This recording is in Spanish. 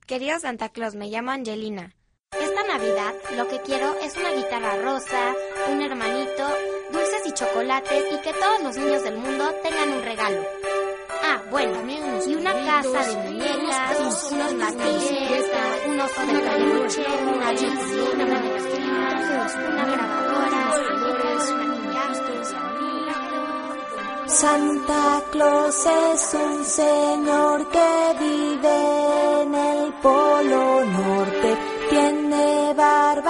Querido Santa Claus, me llamo Angelina. Esta Navidad lo que quiero es una guitarra rosa, un hermanito, dulces y chocolates y que todos los niños del mundo tengan un regalo. Ah, bueno, y una casa de muñecas, unos martillos, un oso de peluche, una Biblia, una manuscrita, una grabadora, maquillajes. Santa Claus es un señor que vive en el Polo Norte, tiene barba